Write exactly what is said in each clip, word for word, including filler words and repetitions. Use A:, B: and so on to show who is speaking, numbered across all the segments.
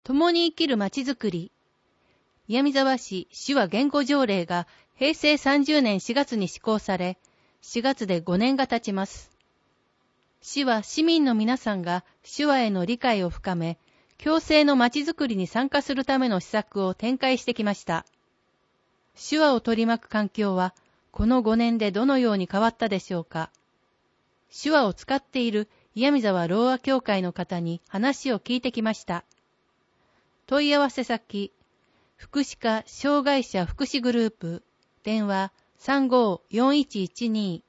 A: 共に生きるまちづくり。岩見沢市手話言語条例がへいせいさんじゅうねんしがつに施行され、しがつでごねんが経ちます。市は市民の皆さんが手話への理解を深め、共生のまちづくりに参加するための施策を展開してきました。手話を取り巻く環境は、このごねんでどのように変わったでしょうか。手話を使っている岩見沢ろうあ協会の方に話を聞いてきました。問い合わせ先、福祉課障害者福祉グループ、電話 さんごーよんいちいちに。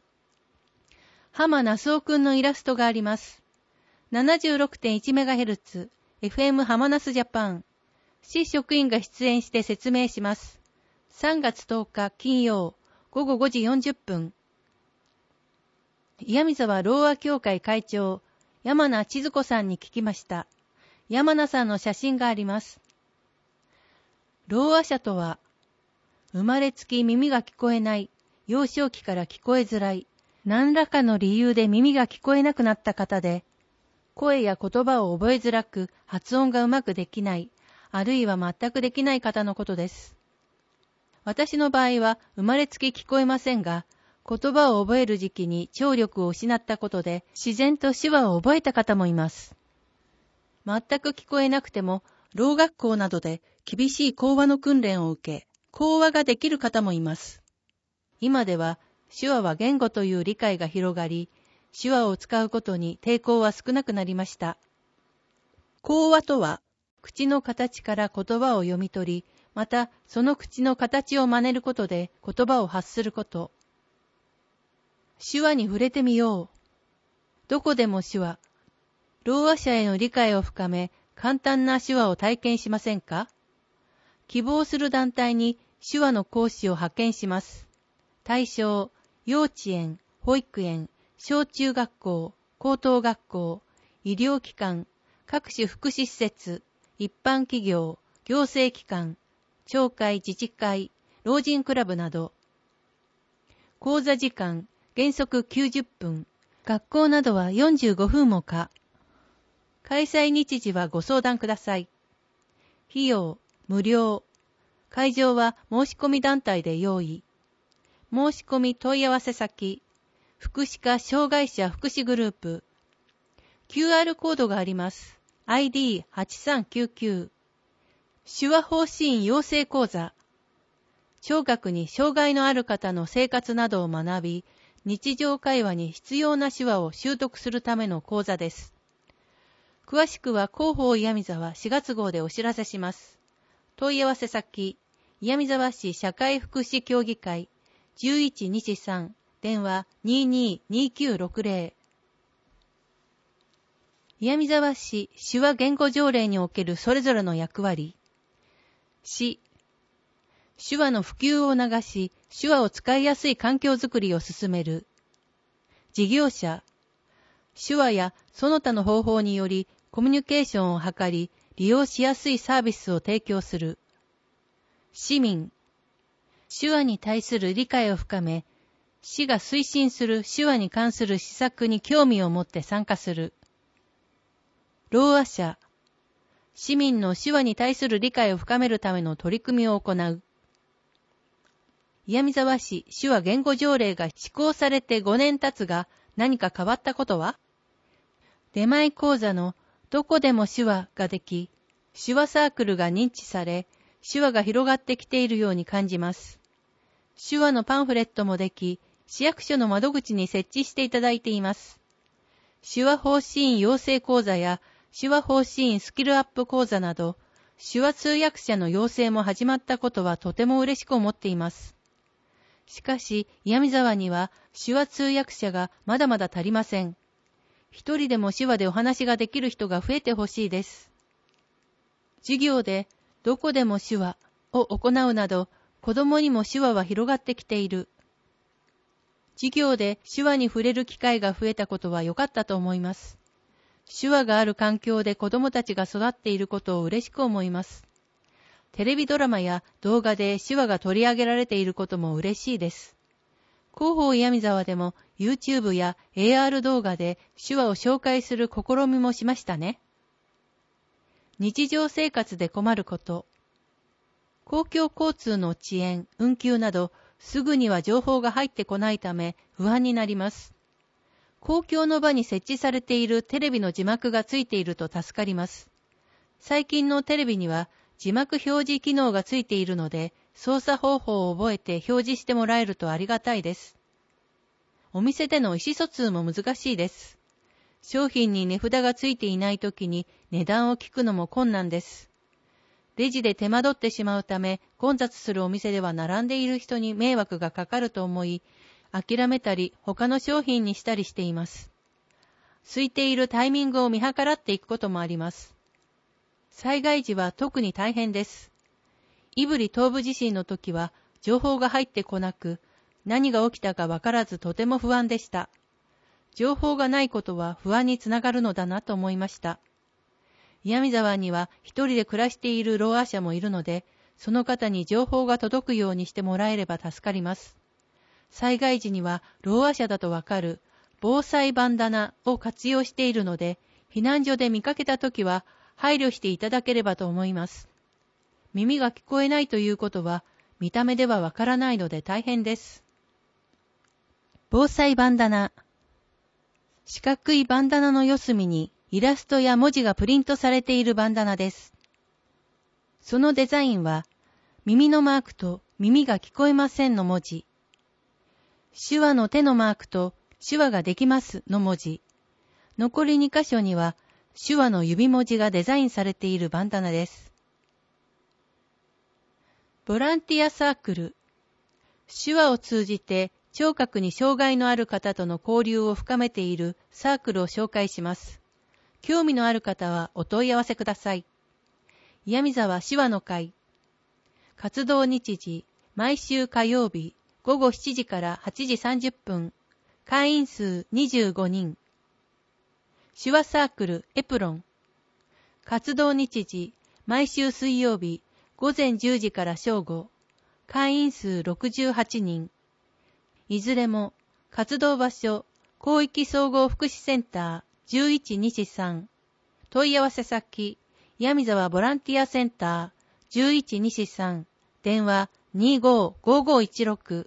A: 浜那須夫くんのイラストがあります。ななじゅうろくてんいちメガヘルツ、エフエム 浜那須ジャパン。市職員が出演して説明します。さんがつとおか金曜、ごごごじよんじゅっぷん。岩見沢ろうあ協会会長、山名千鶴子さんに聞きました。山名さんの写真があります。ろうあ者とは、生まれつき耳が聞こえない、幼少期から聞こえづらい、何らかの理由で耳が聞こえなくなった方で、声や言葉を覚えづらく、発音がうまくできない、あるいは全くできない方のことです。私の場合は生まれつき聞こえませんが、言葉を覚える時期に聴力を失ったことで自然と手話を覚えた方もいます。全く聞こえなくても、ろう学校などで厳しい講話の訓練を受け、講話ができる方もいます。今では手話は言語という理解が広がり、手話を使うことに抵抗は少なくなりました。講話とは、口の形から言葉を読み取り、またその口の形を真似ることで言葉を発すること。手話に触れてみよう。どこでも手話。ろうあ者への理解を深め、簡単な手話を体験しませんか？希望する団体に手話の講師を派遣します。対象、幼稚園、保育園、小中学校、高等学校、医療機関、各種福祉施設、一般企業、行政機関、町会自治会、老人クラブなど。講座時間、原則きゅうじゅっぷん、学校などはよんじゅうごふんも可。開催日時はご相談ください。費用、無料。会場は申し込み団体で用意。申し込み問い合わせ先、福祉課障害者福祉グループ。キューアール コードがあります。アイディーはちさんきゅうきゅう。手話方針員養成講座。聴覚に障害のある方の生活などを学び、日常会話に必要な手話を習得するための講座です。詳しくは広報岩見沢しがつ号でお知らせします。問い合わせ先、岩見沢市社会福祉協議会じゅういちにじさん、電話 にーにーにーきゅうろくぜろ。岩見沢市手話言語条例におけるそれぞれの役割。市、手話の普及を促し、手話を使いやすい環境づくりを進める。事業者、手話やその他の方法によりコミュニケーションを図り、利用しやすいサービスを提供する。市民、手話に対する理解を深め、市が推進する手話に関する施策に興味を持って参加する。ろうあ者、市民の手話に対する理解を深めるための取り組みを行う。岩見沢市手話言語条例が施行されてごねん経つが何か変わったことは？出前講座のどこでも手話ができ、手話サークルが認知され、手話が広がってきているように感じます。手話のパンフレットもでき、市役所の窓口に設置していただいています。手話方針員養成講座や手話方針員スキルアップ講座など、手話通訳者の養成も始まったことはとても嬉しく思っています。しかし、岩見沢には手話通訳者がまだまだ足りません。一人でも手話でお話ができる人が増えてほしいです。授業でどこでも手話を行うなど、子供にも手話は広がってきている。授業で手話に触れる機会が増えたことは良かったと思います。手話がある環境で子供たちが育っていることを嬉しく思います。テレビドラマや動画で手話が取り上げられていることも嬉しいです。広報岩見沢でも YouTube や エーアール 動画で手話を紹介する試みもしましたね。 日常生活で困ること。公共交通の遅延、運休など、すぐには情報が入ってこないため不安になります。公共の場に設置されているテレビの字幕がついていると助かります。最近のテレビには字幕表示機能がついているので、操作方法を覚えて表示してもらえるとありがたいです。お店での意思疎通も難しいです。商品に値札がついていないときに値段を聞くのも困難です。レジで手間取ってしまうため、混雑するお店では並んでいる人に迷惑がかかると思い、諦めたり他の商品にしたりしています。空いているタイミングを見計らっていくこともあります。災害時は特に大変です。胆振東部地震の時は情報が入ってこなく、何が起きたかわからずとても不安でした。情報がないことは不安につながるのだなと思いました。岩見沢には一人で暮らしているろうあ者もいるので、その方に情報が届くようにしてもらえれば助かります。災害時にはろうあ者だとわかる防災バンダナを活用しているので、避難所で見かけたときは配慮していただければと思います。耳が聞こえないということは見た目ではわからないので大変です。防災バンダナ。四角いバンダナの四隅にイラストや文字がプリントされているバンダナです。そのデザインは、耳のマークと耳が聞こえませんの文字、手話の手のマークと手話ができますの文字、残りに箇所には手話の指文字がデザインされているバンダナです。ボランティアサークル。手話を通じて聴覚に障害のある方との交流を深めているサークルを紹介します。興味のある方はお問い合わせください。岩見沢手話の会。活動日時、毎週火曜日、午後しちじからはちじさんじゅっぷん。会員数にじゅうごにん。手話サークルエプロン。活動日時、毎週水曜日、午前じゅうじから正午。会員数ろくじゅうはちにん。いずれも、活動場所、広域総合福祉センター、じゅういちにしさん。問い合わせ先、岩見沢ボランティアセンター、じゅういちにしさん。電話、にーごーごーごーいちろく。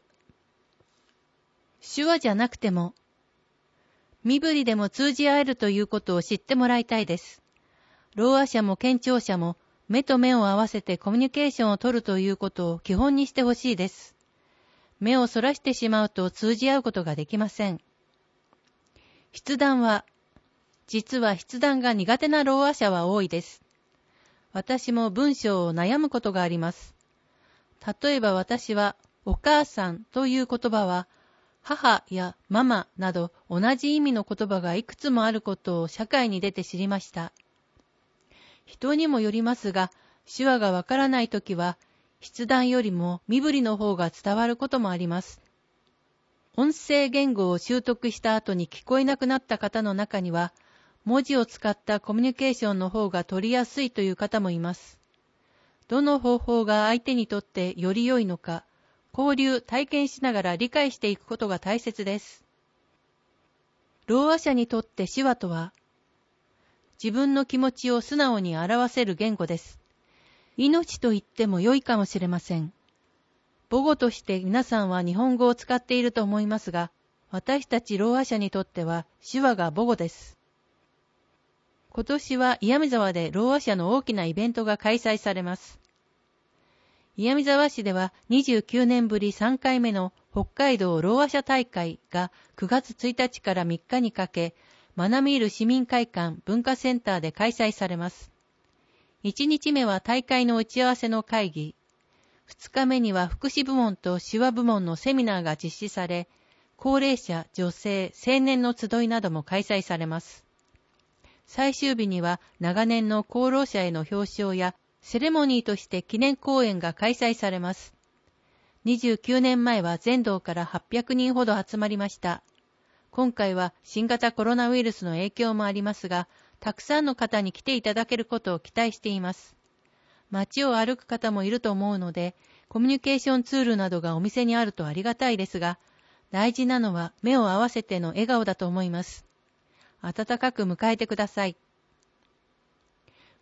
A: 手話じゃなくても、身振りでも通じ合えるということを知ってもらいたいです。ろうあ者も健聴者も、目と目を合わせてコミュニケーションを取るということを基本にしてほしいです。目をそらしてしまうと通じ合うことができません。筆談は、実は筆談が苦手なろうあ者は多いです。私も文章を悩むことがあります。例えば私は、お母さんという言葉は、母やママなど同じ意味の言葉がいくつもあることを社会に出て知りました。人にもよりますが、手話がわからないときは、筆談よりも身振りの方が伝わることもあります。音声言語を習得した後に聞こえなくなった方の中には、文字を使ったコミュニケーションの方が取りやすいという方もいます。どの方法が相手にとってより良いのか、交流、体験しながら理解していくことが大切です。ろうあ者にとって手話とは、自分の気持ちを素直に表せる言語です。命と言っても良いかもしれません。母語として皆さんは日本語を使っていると思いますが、私たちろうあ者にとっては手話が母語です。今年は岩見沢でろうあ者の大きなイベントが開催されます。岩見沢市ではにじゅうきゅうねんぶりさんかいめの北海道ろうあ者大会がくがつついたちからみっかにかけ、まなみーる市民会館文化センターで開催されます。いちにちめは大会の打ち合わせの会議、ふつかめには福祉部門と手話部門のセミナーが実施され、高齢者、女性、青年の集いなども開催されます。最終日には長年の功労者への表彰やセレモニーとして記念講演が開催されます。にじゅうきゅうねんまえは全道からはっぴゃくにんほど集まりました。今回は新型コロナウイルスの影響もありますが、たくさんの方に来ていただけることを期待しています。街を歩く方もいると思うので、コミュニケーションツールなどがお店にあるとありがたいですが、大事なのは目を合わせての笑顔だと思います。温かく迎えてください。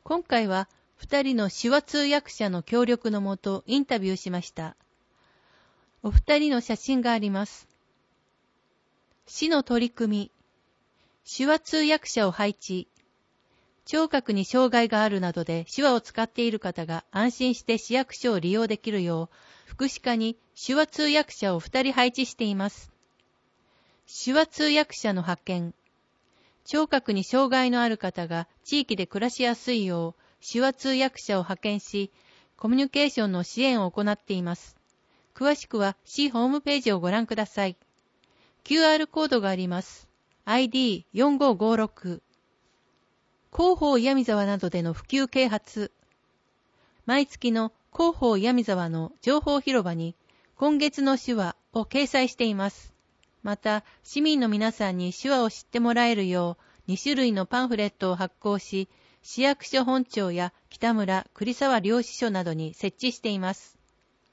A: 今回は二人の手話通訳者の協力のもとインタビューしました。お二人の写真があります。市の取り組み、手話通訳者を配置、聴覚に障害があるなどで手話を使っている方が安心して市役所を利用できるよう、福祉課に手話通訳者を二人配置しています。手話通訳者の派遣、聴覚に障害のある方が地域で暮らしやすいよう、手話通訳者を派遣し、コミュニケーションの支援を行っています。詳しくは市ホームページをご覧ください。キューアール コードがあります。アイディーよんごごろく。広報岩見沢などでの普及啓発。毎月の広報岩見沢の情報広場に今月の手話を掲載しています。また、市民の皆さんに手話を知ってもらえるように種類のパンフレットを発行し、市役所本庁や北村、栗沢領事所などに設置しています。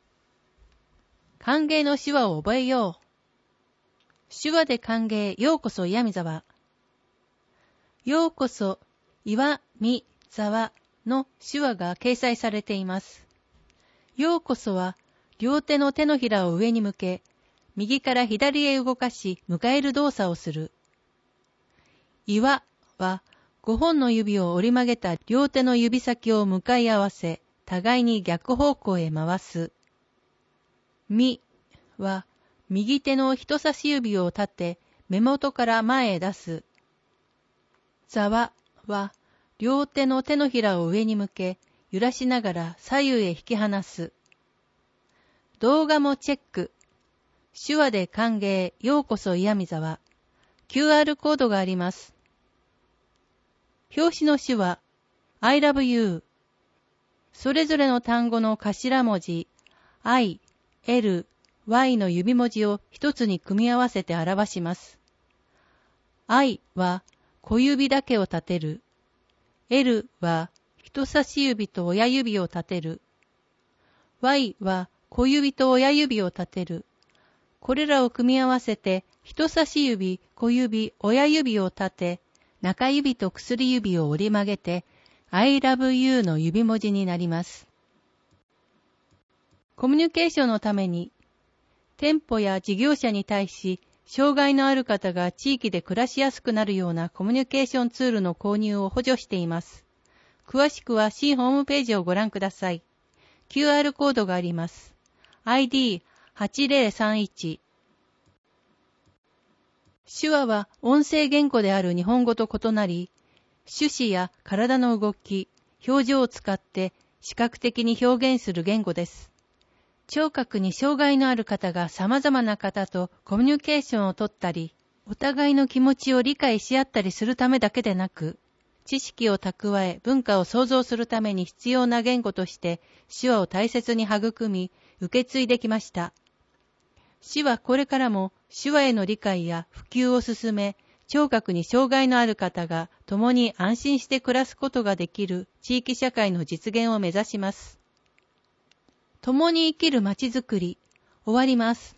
A: 歓迎の手話を覚えよう。手話で歓迎、ようこそ岩見沢。ようこそ岩見沢の手話が掲載されています。ようこそは両手の手のひらを上に向け、右から左へ動かし迎える動作をする。岩はごほんの指を折り曲げた両手の指先を向かい合わせ、互いに逆方向へ回す。みは右手の人差し指を立て、目元から前へ出す。ざわは、両手の手のひらを上に向け、揺らしながら左右へ引き離す。動画もチェック。手話で歓迎、ようこそ岩見沢。キューアール コードがあります。表紙の手話、I love you。それぞれの単語の頭文字、I、L、Y の指文字を一つに組み合わせて表します。I は小指だけを立てる。L は人差し指と親指を立てる。Y は小指と親指を立てる。これらを組み合わせて人差し指、小指、親指を立て、中指と薬指を折り曲げて I love you の指文字になります。コミュニケーションのために店舗や事業者に対し、障害のある方が地域で暮らしやすくなるようなコミュニケーションツールの購入を補助しています。詳しくは市ホームページをご覧ください。キューアール コードがあります。アイディーはちぜろさんいち。手話は音声言語である日本語と異なり、手指や体の動き、表情を使って視覚的に表現する言語です。聴覚に障害のある方が様々な方とコミュニケーションをとったり、お互いの気持ちを理解し合ったりするためだけでなく、知識を蓄え文化を創造するために必要な言語として手話を大切に育み、受け継いできました。市はこれからも手話への理解や普及を進め、聴覚に障害のある方が共に安心して暮らすことができる地域社会の実現を目指します。共に生きるまちづくり、終わります。